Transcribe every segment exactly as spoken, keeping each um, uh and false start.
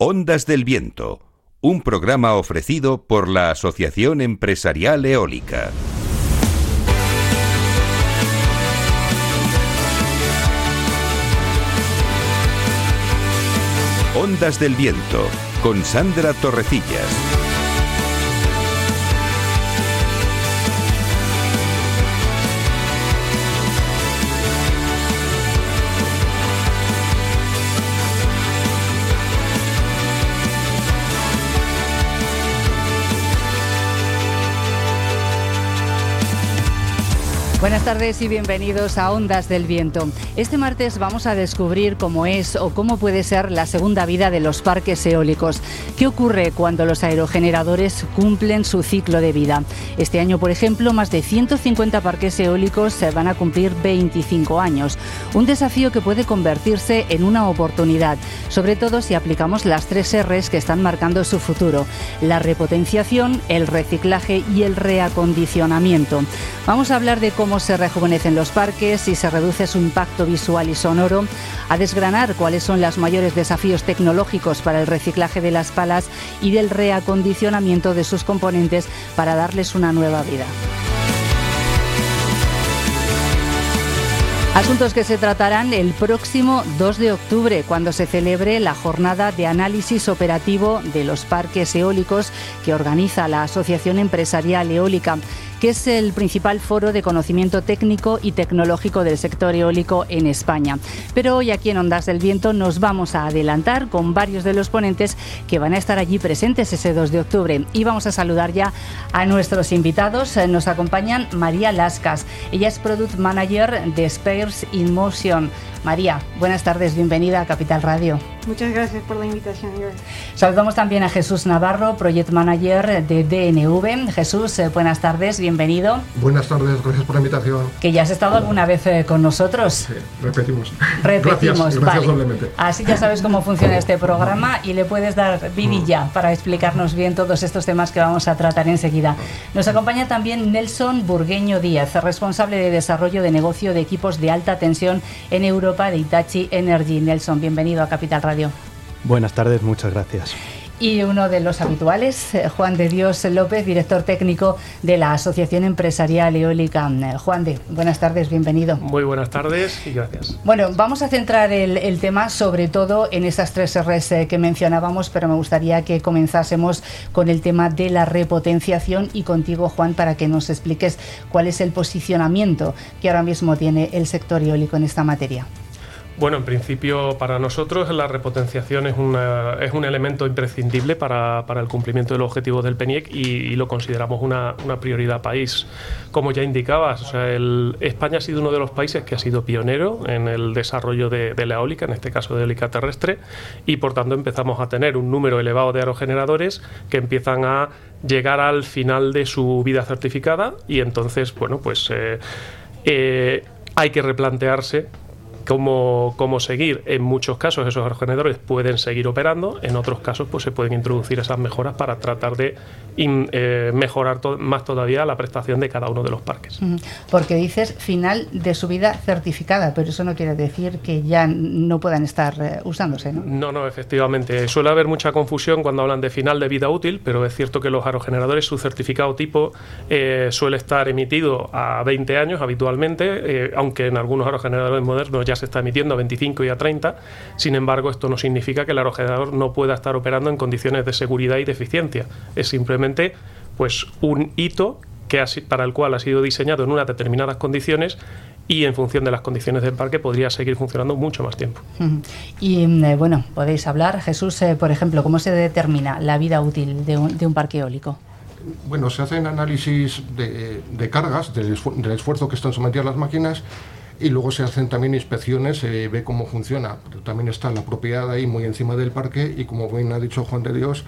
Ondas del Viento, un programa ofrecido por la Asociación Empresarial Eólica. Ondas del Viento, con Sandra Torrecillas. Buenas tardes y bienvenidos a Ondas del Viento. Este martes vamos a descubrir cómo es o cómo puede ser la segunda vida de los parques eólicos. ¿Qué ocurre cuando los aerogeneradores cumplen su ciclo de vida? Este año, por ejemplo, más de ciento cincuenta parques eólicos se van a cumplir veinticinco años. Un desafío que puede convertirse en una oportunidad, sobre todo si aplicamos las tres erres que están marcando su futuro: la repotenciación, el reciclaje y el reacondicionamiento. Vamos a hablar de cómo se rejuvenecen los parques y se reduce su impacto visual y sonoro, a desgranar cuáles son los mayores desafíos tecnológicos para el reciclaje de las palas y del reacondicionamiento de sus componentes para darles una nueva vida. Asuntos que se tratarán el próximo dos de octubre, cuando se celebre la jornada de análisis operativo de los parques eólicos que organiza la Asociación Empresarial Eólica, que es el principal foro de conocimiento técnico y tecnológico del sector eólico en España. Pero hoy aquí en Ondas del Viento nos vamos a adelantar con varios de los ponentes que van a estar allí presentes ese dos de octubre. Y vamos a saludar ya a nuestros invitados. Nos acompañan María Lascas. Ella es Product Manager de Spares in Motion. María, buenas tardes, bienvenida a Capital Radio. Muchas gracias por la invitación, Iván. Saludamos también a Jesús Navarro, Project Manager de D N V. Jesús, eh, buenas tardes, bienvenido. Buenas tardes, gracias por la invitación. Que ya has estado alguna vez eh, con nosotros. Sí, repetimos. Repetimos, gracias, gracias vale. doblemente. Así ya sabes cómo funciona este programa y le puedes dar vidilla para explicarnos bien todos estos temas que vamos a tratar enseguida. Nos acompaña también Nelson Burgueño Díaz, responsable de desarrollo de negocio de equipos de alta tensión en Europa de Hitachi Energy. Nelson, bienvenido a Capital Radio. Buenas tardes, muchas gracias. Y uno de los habituales, Juan de Dios López, director técnico de la Asociación Empresarial Eólica. Juan de, buenas tardes, bienvenido. Muy buenas tardes y gracias. Bueno, vamos a centrar el, el tema sobre todo en esas tres erres que mencionábamos, pero me gustaría que comenzásemos con el tema de la repotenciación y contigo, Juan, para que nos expliques cuál es el posicionamiento que ahora mismo tiene el sector eólico en esta materia. Bueno, en principio para nosotros la repotenciación es, una, es un elemento imprescindible para, para el cumplimiento de los objetivos del P N I E C y, y lo consideramos una, una prioridad país. Como ya indicabas, o sea, el, España ha sido uno de los países que ha sido pionero en el desarrollo de, de la eólica, en este caso de eólica terrestre, y por tanto empezamos a tener un número elevado de aerogeneradores que empiezan a llegar al final de su vida certificada y entonces, bueno, pues eh, eh, hay que replantearse Cómo, cómo seguir. En muchos casos esos aerogeneradores pueden seguir operando, en otros casos pues se pueden introducir esas mejoras para tratar de in, eh, mejorar to- más todavía la prestación de cada uno de los parques. Porque dices final de su vida certificada, pero eso no quiere decir que ya no puedan estar eh, usándose, ¿no? No, no, efectivamente. Suele haber mucha confusión cuando hablan de final de vida útil, pero es cierto que los aerogeneradores, su certificado tipo eh, suele estar emitido a veinte años habitualmente, eh, aunque en algunos aerogeneradores modernos ya se está emitiendo a veinticinco y a treinta. Sin embargo, esto no significa que el aerogenerador no pueda estar operando en condiciones de seguridad y de eficiencia. Es simplemente pues un hito que ha, para el cual ha sido diseñado en unas determinadas condiciones y en función de las condiciones del parque podría seguir funcionando mucho más tiempo. Uh-huh. Y eh, bueno, podéis hablar, Jesús, eh, por ejemplo, ¿cómo se determina la vida útil de un, de un parque eólico? Bueno, se hacen análisis de, de cargas, del, esfu- del esfuerzo que están sometidas las máquinas, y luego se hacen también inspecciones, se ve cómo funciona. Pero también está la propiedad ahí muy encima del parque y, como bien ha dicho Juan de Dios,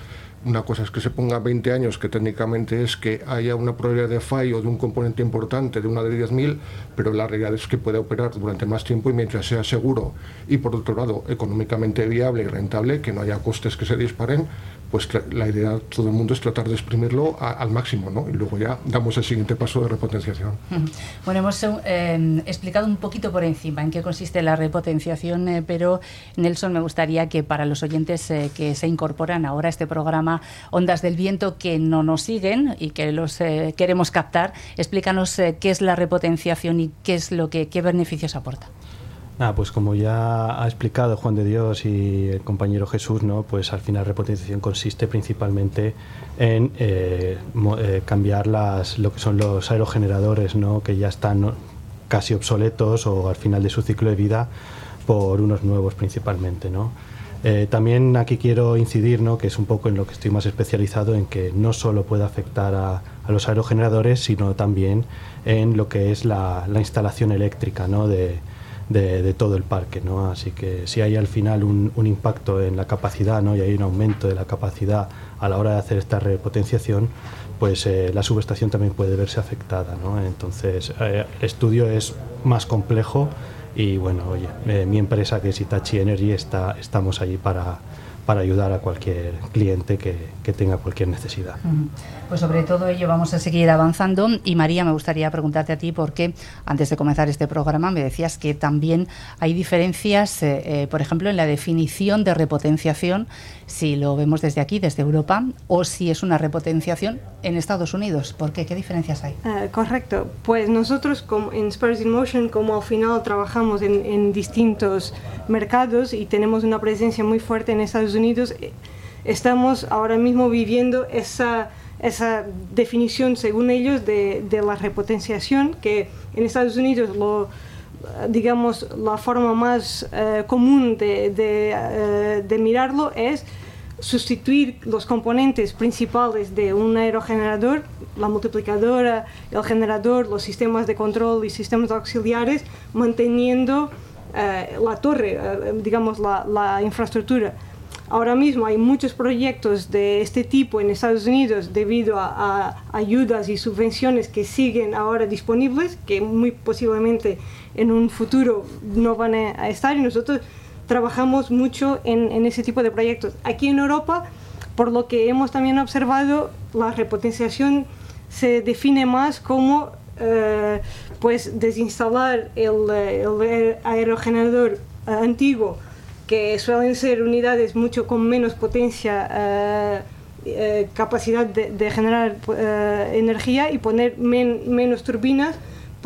una cosa es que se ponga veinte años, que técnicamente es que haya una probabilidad de fallo de un componente importante de una de diez mil, pero la realidad es que puede operar durante más tiempo y mientras sea seguro y por otro lado económicamente viable y rentable, que no haya costes que se disparen, pues la idea todo el mundo es tratar de exprimirlo a, al máximo, ¿no? Y luego ya damos el siguiente paso de repotenciación. Bueno, hemos eh, explicado un poquito por encima en qué consiste la repotenciación, eh, pero Nelson, me gustaría que para los oyentes eh, que se incorporan ahora a este programa Ondas del Viento, que no nos siguen y que los eh, queremos captar, explícanos eh, qué es la repotenciación y qué es lo que qué beneficios aporta. Ah, pues como ya ha explicado Juan de Dios y el compañero Jesús, ¿no? Pues al final repotenciación consiste principalmente en eh, mo, eh, cambiar las, lo que son los aerogeneradores, ¿no? Que ya están, ¿no?, casi obsoletos o al final de su ciclo de vida, por unos nuevos principalmente, ¿no? Eh, también aquí quiero incidir, ¿no?, que es un poco en lo que estoy más especializado, en que no solo puede afectar a, a los aerogeneradores, sino también en lo que es la, la instalación eléctrica, ¿no?, de, de, de todo el parque, ¿no? Así que si hay al final un, un impacto en la capacidad, ¿no?, y hay un aumento de la capacidad a la hora de hacer esta repotenciación, pues eh, la subestación también puede verse afectada, ¿no? Entonces eh, el estudio es más complejo. Y bueno, oye, eh, mi empresa, que es Hitachi Energy, está, estamos allí para, para ayudar a cualquier cliente que, que tenga cualquier necesidad. Pues sobre todo ello vamos a seguir avanzando. Y María, me gustaría preguntarte a ti, porque antes de comenzar este programa me decías que también hay diferencias, eh, eh, por ejemplo, en la definición de repotenciación, si lo vemos desde aquí, desde Europa, o si es una repotenciación en Estados Unidos. ¿Por qué? ¿Qué diferencias hay? Uh, correcto. Pues nosotros como en Spurs in Motion, como al final trabajamos en, en distintos mercados y tenemos una presencia muy fuerte en Estados Unidos, estamos ahora mismo viviendo esa, esa definición, según ellos, de, de la repotenciación, que en Estados Unidos lo digamos, la forma más uh, común de, de, uh, de mirarlo es sustituir los componentes principales de un aerogenerador, la multiplicadora, el generador, los sistemas de control y sistemas auxiliares, manteniendo uh, la torre, uh, digamos, la, la infraestructura. Ahora mismo hay muchos proyectos de este tipo en Estados Unidos debido a, a ayudas y subvenciones que siguen ahora disponibles, que muy posiblemente en un futuro no van a estar, y nosotros trabajamos mucho en, en ese tipo de proyectos. Aquí en Europa, por lo que hemos también observado, la repotenciación se define más como eh, pues desinstalar el, el aerogenerador antiguo, que suelen ser unidades mucho con menos potencia, eh, eh, capacidad de, de generar eh, energía, y poner men, menos turbinas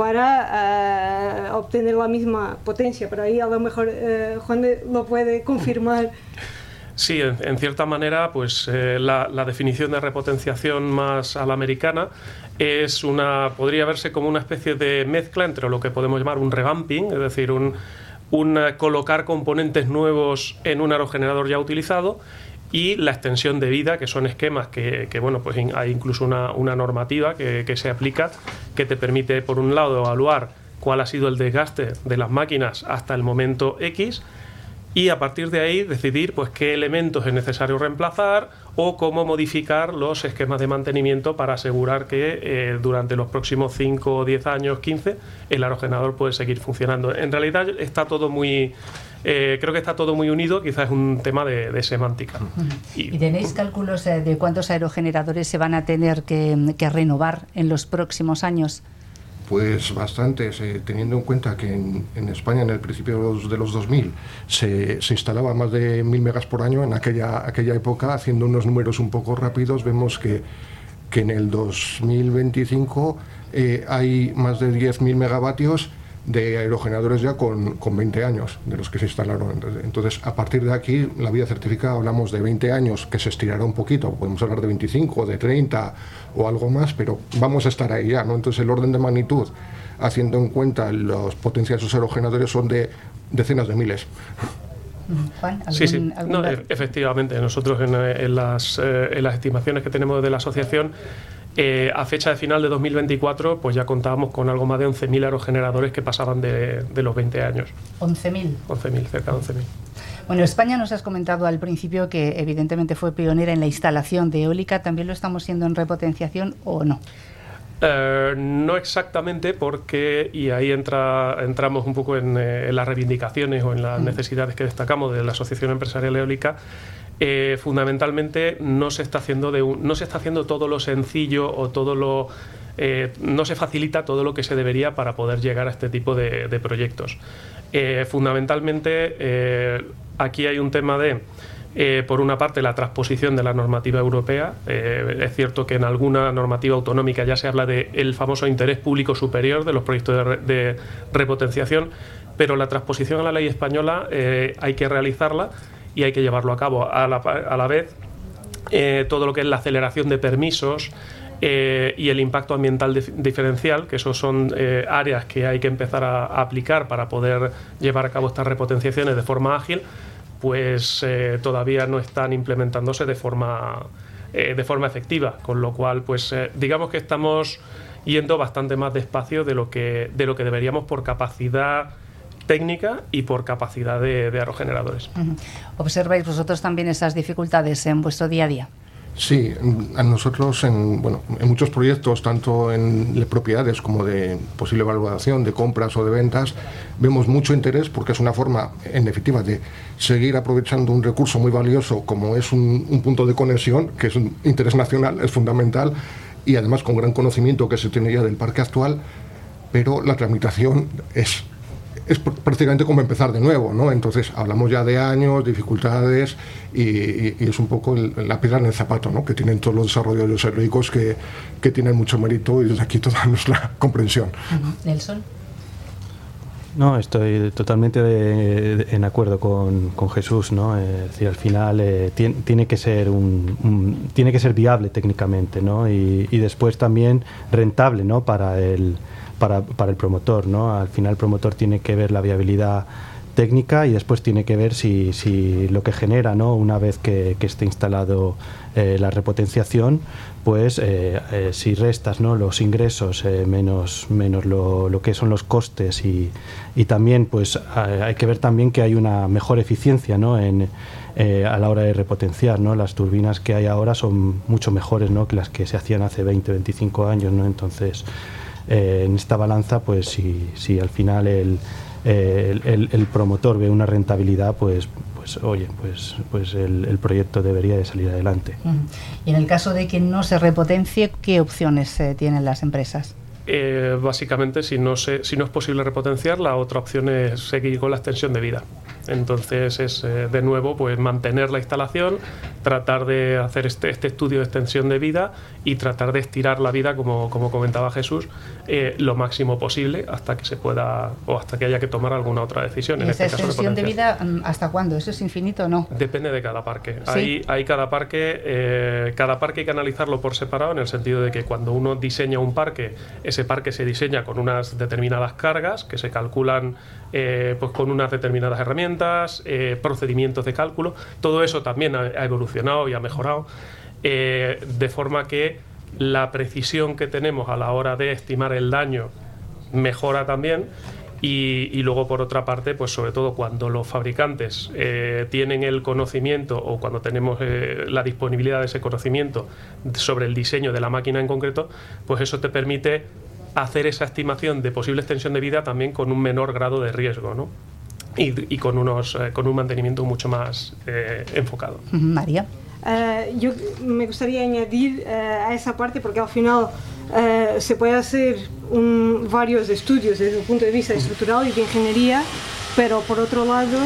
para uh, obtener la misma potencia. Pero ahí a lo mejor uh, Juan de lo puede confirmar. Sí, en, en cierta manera, pues eh, la, la definición de repotenciación más a la americana es una, podría verse como una especie de mezcla entre lo que podemos llamar un revamping, es decir, un, un uh, colocar componentes nuevos en un aerogenerador ya utilizado, y la extensión de vida, que son esquemas que, que bueno, pues hay incluso una, una normativa que, que se aplica, que te permite, por un lado, evaluar cuál ha sido el desgaste de las máquinas hasta el momento X, y a partir de ahí decidir pues qué elementos es necesario reemplazar o cómo modificar los esquemas de mantenimiento para asegurar que eh, durante los próximos cinco, diez años, quince, el aerogenerador puede seguir funcionando. En realidad está todo muy... Eh, creo que está todo muy unido, quizás es un tema de, de semántica. Uh-huh. y, ¿Y tenéis cálculos eh, de cuántos aerogeneradores se van a tener que, que renovar en los próximos años? Pues bastantes, eh, teniendo en cuenta que en, en España en el principio de los, de los dos mil se, se instalaba más de mil megas por año. En aquella, aquella época, haciendo unos números un poco rápidos, vemos que, que en el dos mil veinticinco eh, hay más de diez mil megavatios de aerogeneradores ya con, con veinte años de los que se instalaron. Entonces, a partir de aquí, la vida certificada hablamos de veinte años, que se estirará un poquito, podemos hablar de veinticinco, de treinta o algo más, pero vamos a estar ahí ya, ¿no? Entonces, el orden de magnitud, haciendo en cuenta las potencias de los aerogeneradores, son de decenas de miles. Juan, ¿algún, sí, sí. algún... No, efectivamente, nosotros en, en, las, en las estimaciones que tenemos de la asociación, Eh, a fecha de final de dos mil veinticuatro, pues ya contábamos con algo más de once mil aerogeneradores que pasaban de, de los veinte años. ¿once mil? once mil, cerca de once mil. Bueno, España nos has comentado al principio que evidentemente fue pionera en la instalación de eólica. ¿También lo estamos siendo en repotenciación o no? Eh, no exactamente, porque, y ahí entra, entramos un poco en, eh, en las reivindicaciones o en las mm. necesidades que destacamos de la Asociación Empresarial Eólica. Eh, fundamentalmente no se está haciendo de un, no se está haciendo todo lo sencillo o todo lo eh, no se facilita todo lo que se debería para poder llegar a este tipo de, de proyectos. Eh, fundamentalmente eh, aquí hay un tema de Eh, por una parte, la transposición de la normativa europea. Eh, es cierto que en alguna normativa autonómica ya se habla del famoso interés público superior de los proyectos de, re, de repotenciación, pero la transposición a la ley española eh, hay que realizarla y hay que llevarlo a cabo. A la, a la vez, eh, todo lo que es la aceleración de permisos eh, y el impacto ambiental dif diferencial, que esos son eh, áreas que hay que empezar a, a aplicar para poder llevar a cabo estas repotenciaciones de forma ágil, pues eh, todavía no están implementándose de forma, eh, de forma efectiva, con lo cual pues eh, digamos que estamos yendo bastante más despacio de lo que, de lo que deberíamos por capacidad técnica y por capacidad de, de aerogeneradores. Uh-huh. ¿Observáis vosotros también esas dificultades en vuestro día a día? Sí, a nosotros en, bueno, en muchos proyectos, tanto en propiedades como de posible valoración, de compras o de ventas, vemos mucho interés porque es una forma, en definitiva, de seguir aprovechando un recurso muy valioso como es un, un punto de conexión, que es un interés nacional, es fundamental, y además con gran conocimiento que se tiene ya del parque actual, pero la tramitación es... es prácticamente como empezar de nuevo, ¿no? Entonces hablamos ya de años, dificultades y, y, y es un poco el, la piedra en el zapato, ¿no? Que tienen todos los desarrollos eólicos que, que tienen mucho mérito y desde aquí toda nuestra comprensión. Uh-huh. ¿Nelson? No, estoy totalmente de, de, en acuerdo con, con Jesús, ¿no? Es decir, al final eh, tiene, tiene que ser un, un tiene que ser viable técnicamente, ¿no? Y, y después también rentable, ¿no? Para el Para, para el promotor, ¿no? Al final el promotor tiene que ver la viabilidad técnica y después tiene que ver si, si lo que genera, ¿no? Una vez que, que esté instalado eh, la repotenciación, pues eh, eh, si restas, ¿no? Los ingresos eh, menos, menos lo, lo que son los costes y, y también pues hay que ver también que hay una mejor eficiencia, ¿no? En, eh, a la hora de repotenciar, ¿no? Las turbinas que hay ahora son mucho mejores, ¿no? Que las que se hacían hace veinte, veinticinco años, ¿no? Entonces Eh, en esta balanza, pues si, si al final el, eh, el, el promotor ve una rentabilidad, pues, pues oye, pues, pues el, el proyecto debería de salir adelante. Uh-huh. Y en el caso de que no se repotencie, ¿qué opciones eh, tienen las empresas? Eh, básicamente, si no, se, si no es posible repotenciar, la otra opción es seguir con la extensión de vida. Entonces es eh, de nuevo pues mantener la instalación, tratar de hacer este, este estudio de extensión de vida y tratar de estirar la vida, como, como comentaba Jesús, eh, lo máximo posible hasta que se pueda o hasta que haya que tomar alguna otra decisión. ¿Y en esa este extensión caso, de vida hasta cuándo? ¿Eso es infinito o no? Depende de cada parque. ¿Sí? Hay, hay cada parque, eh, cada parque hay que analizarlo por separado, en el sentido de que cuando uno diseña un parque, ese parque se diseña con unas determinadas cargas que se calculan eh, pues con unas determinadas herramientas, eh, procedimientos de cálculo. Todo eso también ha, ha evolucionado y ha mejorado, eh, de forma que la precisión que tenemos a la hora de estimar el daño mejora también. Y, y luego, por otra parte, pues sobre todo cuando los fabricantes eh, tienen el conocimiento o cuando tenemos eh, la disponibilidad de ese conocimiento sobre el diseño de la máquina en concreto, pues eso te permite hacer esa estimación de posible extensión de vida también con un menor grado de riesgo, ¿no? Y, y con, unos, eh, con un mantenimiento mucho más eh, enfocado. María. Uh, yo me gustaría añadir uh, a esa parte, porque al final uh, se puede hacer un, varios estudios desde el punto de vista estructural y de ingeniería, pero por otro lado...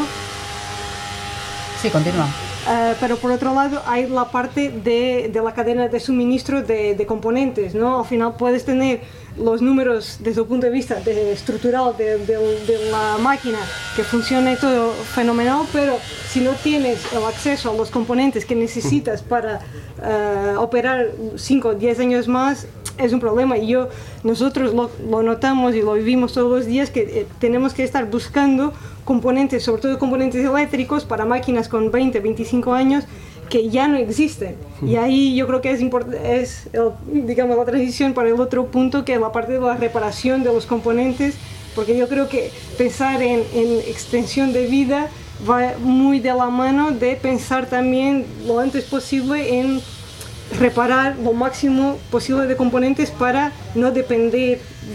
Sí, continúa. Uh, pero por otro lado hay la parte de, de la cadena de suministro de, de componentes, ¿no? Al final puedes tener los números desde el punto de vista de, estructural de, de, de la máquina, que funcione todo fenomenal, pero si no tienes el acceso a los componentes que necesitas para uh, operar cinco o diez años más, es un problema. Y yo, nosotros lo, lo notamos y lo vivimos todos los días, que eh, tenemos que estar buscando componentes, sobre todo componentes eléctricos para máquinas con veinte, veinticinco años que ya no existen. Y ahí yo creo que es, es el, digamos, la transición para el otro punto, que es la parte de la reparación de los componentes, porque yo creo que pensar en, en extensión de vida va muy de la mano de pensar también lo antes posible en reparar lo máximo posible de componentes para no depender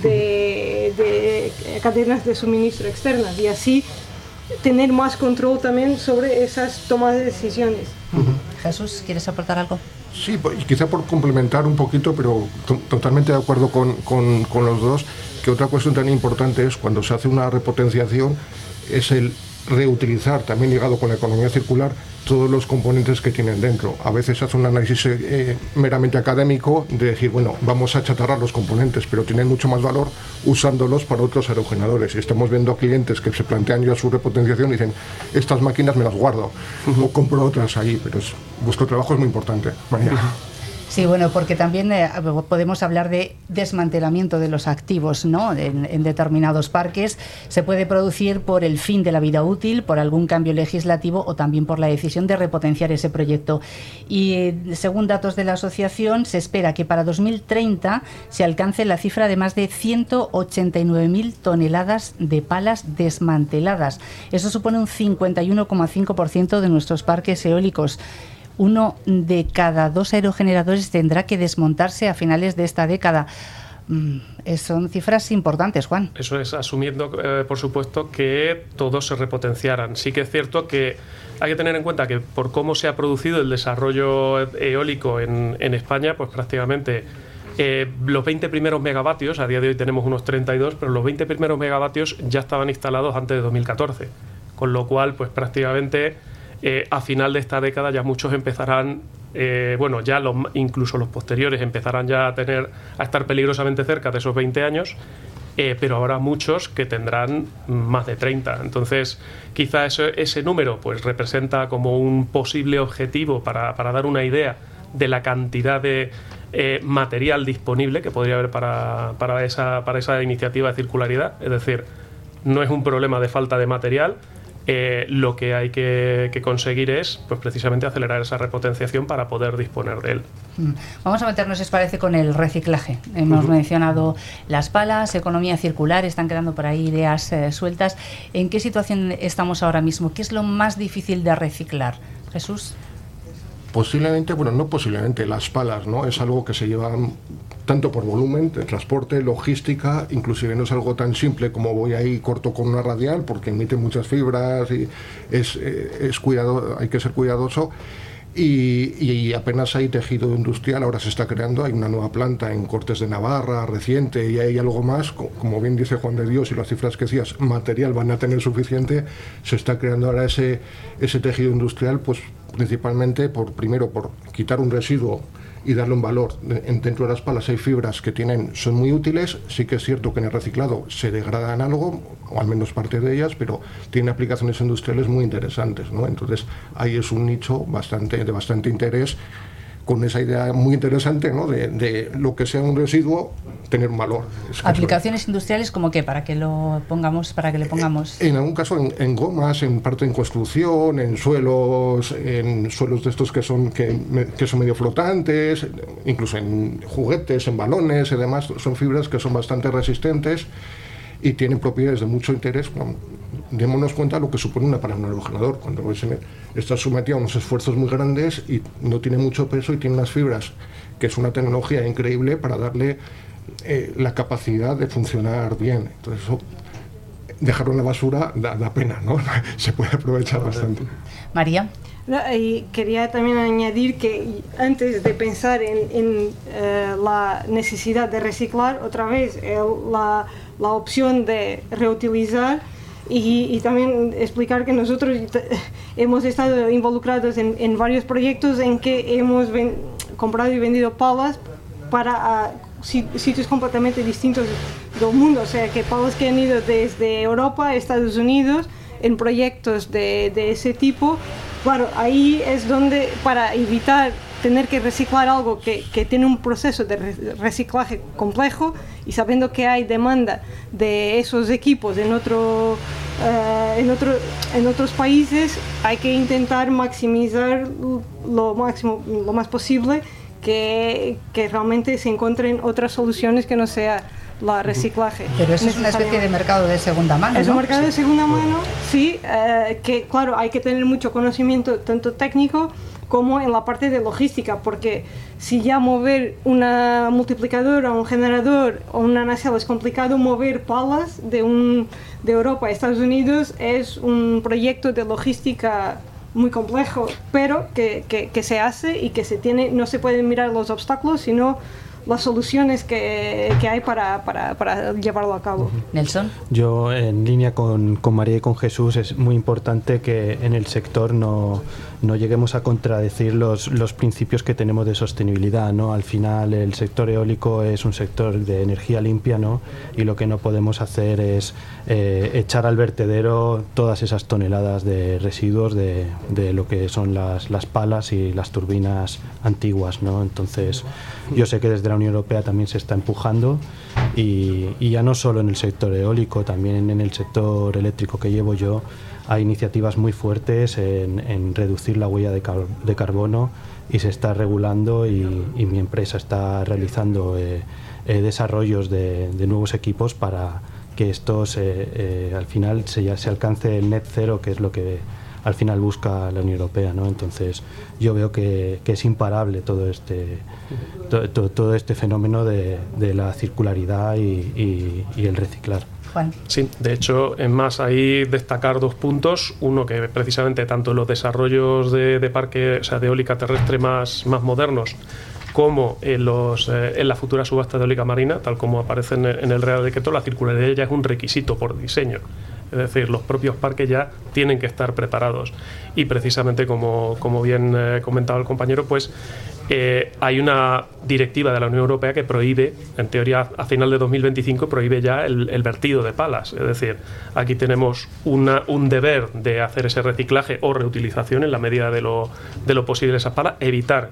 de, de cadenas de suministro externas y así tener más control también sobre esas tomas de decisiones. Uh-huh. Jesús, ¿quieres aportar algo? Sí, pues, quizá por complementar un poquito, pero to- totalmente de acuerdo con, con, con los dos, que otra cuestión tan importante es cuando se hace una repotenciación, es el reutilizar, también ligado con la economía circular, todos los componentes que tienen dentro. A veces se hace un análisis eh, meramente académico de decir, bueno, vamos a chatarrar los componentes, pero tienen mucho más valor usándolos para otros aerogeneradores. Y estamos viendo clientes que se plantean ya su repotenciación y dicen, estas máquinas me las guardo, uh-huh. o compro otras ahí, pero es, vuestro trabajo es muy importante. María. Uh-huh. Sí, bueno, porque también eh, podemos hablar de desmantelamiento de los activos, ¿no? En, en determinados parques se puede producir por el fin de la vida útil, por algún cambio legislativo o también por la decisión de repotenciar ese proyecto. Y eh, según datos de la asociación, se espera que para dos mil treinta se alcance la cifra de más de ciento ochenta y nueve mil toneladas de palas desmanteladas. Eso supone un cincuenta y uno coma cinco por ciento de nuestros parques eólicos. Uno de cada dos aerogeneradores tendrá que desmontarse a finales de esta década. Mm, son cifras importantes, Juan. Eso es, asumiendo, eh, por supuesto, que todos se repotenciaran. Sí que es cierto que hay que tener en cuenta que por cómo se ha producido el desarrollo eólico en, en España, pues prácticamente eh, los veinte primeros megavatios, a día de hoy tenemos unos treinta y dos, pero los veinte primeros megavatios ya estaban instalados antes de dos mil catorce. Con lo cual, pues prácticamente... Eh, a final de esta década ya muchos empezarán, eh, bueno, ya los, incluso los posteriores empezarán ya a tener a estar peligrosamente cerca de esos veinte años, eh, pero habrá muchos que tendrán más de treinta. Entonces, quizá ese, ese número pues representa como un posible objetivo para, para dar una idea de la cantidad de eh, material disponible que podría haber para, para, esa, para esa iniciativa de circularidad. Es decir, no es un problema de falta de material. Eh, lo que hay que, que conseguir es pues precisamente acelerar esa repotenciación para poder disponer de él. Vamos a meternos, si os parece, con el reciclaje. Hemos uh-huh. mencionado las palas, economía circular, están quedando por ahí ideas eh, sueltas. ¿En qué situación estamos ahora mismo? ¿Qué es lo más difícil de reciclar? Jesús. Posiblemente, bueno, no posiblemente, las palas, ¿no? Es algo que se lleva tanto por volumen, de transporte, logística, inclusive no es algo tan simple como voy ahí corto con una radial, porque emite muchas fibras y es, es cuidado, hay que ser cuidadoso. Y, y apenas hay tejido industrial, ahora se está creando, hay una nueva planta en Cortes de Navarra reciente y hay algo más, como bien dice Juan de Dios y las cifras que decías, material van a tener suficiente, se está creando ahora ese, ese tejido industrial, pues principalmente por primero por quitar un residuo y darle un valor. Dentro de las palas hay fibras que tienen, son muy útiles, sí que es cierto que en el reciclado se degradan algo, o al menos parte de ellas, pero tienen aplicaciones industriales muy interesantes, ¿no? Entonces ahí es un nicho bastante, de bastante interés, con esa idea muy interesante, ¿no? de, de lo que sea un residuo, tener un valor. Es ¿Aplicaciones eso. industriales como qué? Para que lo pongamos, para que le pongamos. En algún caso en, en gomas, en parte en construcción, en suelos, en suelos de estos que son que, que son medio flotantes, incluso en juguetes, en balones y demás, son fibras que son bastante resistentes y tienen propiedades de mucho interés. Bueno, démonos cuenta de lo que supone una para un aerogenerador, cuando está sometido a unos esfuerzos muy grandes y no tiene mucho peso y tiene unas fibras, que es una tecnología increíble para darle eh, la capacidad de funcionar bien. Entonces eso, dejarlo en la basura da, da pena, ¿no? Se puede aprovechar bastante. María. No, y quería también añadir que antes de pensar en, en eh, la necesidad de reciclar, otra vez eh, la, la opción de reutilizar y, y también explicar que nosotros hemos estado involucrados en, en varios proyectos en que hemos ven, comprado y vendido palas para uh, sitios completamente distintos del mundo, o sea que palas que han ido desde Europa a Estados Unidos en proyectos de, de ese tipo. Claro, ahí es donde, para evitar tener que reciclar algo que, que tiene un proceso de reciclaje complejo y sabiendo que hay demanda de esos equipos en, otro, uh, en, otro, en otros países, hay que intentar maximizar lo, máximo, lo más posible que, que realmente se encuentren otras soluciones que no sea la reciclaje. Pero eso es una especie de mercado de segunda mano, Es ¿no? un mercado de segunda mano, sí, eh, que claro, hay que tener mucho conocimiento, tanto técnico como en la parte de logística, porque si ya mover una multiplicadora, un generador o una nacelle es complicado, mover palas de, un, de Europa a Estados Unidos es un proyecto de logística muy complejo, pero que, que, que se hace y que se tiene, no se pueden mirar los obstáculos, sino las soluciones que, que hay para, para, para llevarlo a cabo. Nelson. Yo, en línea con, con María y con Jesús, es muy importante que en el sector no, no lleguemos a contradecir los, los principios que tenemos de sostenibilidad, ¿no? Al final, el sector eólico es un sector de energía limpia, ¿no? Y lo que no podemos hacer es eh, echar al vertedero todas esas toneladas de residuos de, de lo que son las, las palas y las turbinas antiguas, ¿no? Entonces, yo sé que desde la Unión Europea también se está empujando y, y ya no solo en el sector eólico, también en el sector eléctrico que llevo yo hay iniciativas muy fuertes en, en reducir la huella de, car de carbono y se está regulando y, y mi empresa está realizando eh, eh, desarrollos de, de nuevos equipos para que estos eh, eh, al final se, ya se alcance el net cero, que es lo que al final busca la Unión Europea, ¿no? Entonces yo veo que, que es imparable todo este to, to, todo este fenómeno de, de la circularidad y, y, y el reciclar. Juan. Sí, de hecho, es más, ahí destacar dos puntos. Uno, que precisamente tanto en los desarrollos de, de parque, o sea, de eólica terrestre más, más modernos, como en, los, eh, en la futura subasta de eólica marina, tal como aparece en el, en el Real Decreto, la circularidad ya es un requisito por diseño. Es decir, los propios parques ya tienen que estar preparados. Y precisamente, como, como bien eh, comentaba el compañero, pues eh, hay una directiva de la Unión Europea que prohíbe, en teoría a final de dos mil veinticinco, prohíbe ya el, el vertido de palas. Es decir, aquí tenemos una, un deber de hacer ese reciclaje o reutilización en la medida de lo, de lo posible de esas palas, evitar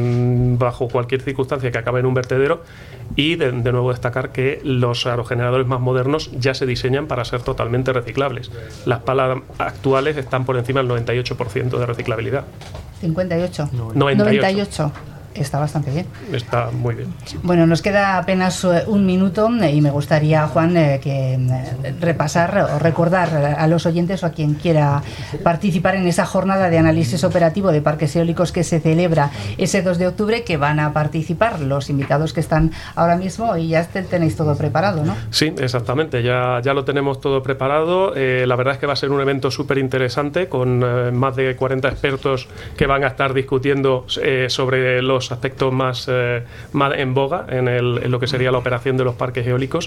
bajo cualquier circunstancia que acabe en un vertedero y de, de nuevo destacar que los aerogeneradores más modernos ya se diseñan para ser totalmente reciclables. Las palas actuales están por encima del noventa y ocho por ciento de reciclabilidad. cincuenta y ocho. noventa y ocho. noventa y ocho. Está bastante bien. Está muy bien. Bueno, nos queda apenas un minuto y me gustaría, Juan, eh, que eh, repasar o recordar a los oyentes o a quien quiera participar en esa jornada de análisis operativo de parques eólicos que se celebra ese dos de octubre, que van a participar los invitados que están ahora mismo y ya tenéis todo preparado, ¿no? Sí, exactamente. Ya, ya lo tenemos todo preparado. Eh, la verdad es que va a ser un evento súper interesante con eh, más de cuarenta expertos que van a estar discutiendo eh, sobre los aspectos más, eh, más en boga en, el, en lo que sería la operación de los parques eólicos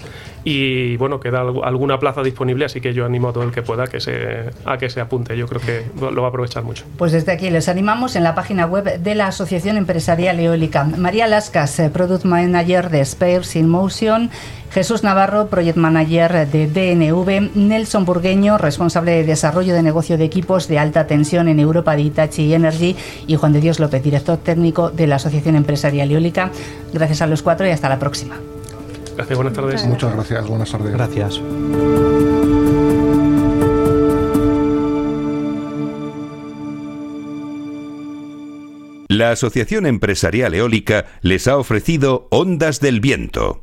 y bueno, queda alguna plaza disponible, así que yo animo a todo el que pueda que se, a que se apunte. Yo creo que lo va a aprovechar mucho. Pues desde aquí les animamos en la página web de la Asociación Empresarial Eólica. María Lascas, Product Manager de Spares in Motion, Jesús Navarro, Project Manager de D N V, Nelson Burgueño, responsable de desarrollo de negocio de equipos de alta tensión en Europa de Hitachi Energy, y Juan de Dios López, director técnico de la Asociación Empresarial Eólica. Gracias a los cuatro y hasta la próxima. Gracias, buenas tardes. Muchas gracias, buenas tardes. Gracias. La Asociación Empresarial Eólica les ha ofrecido Ondas del Viento.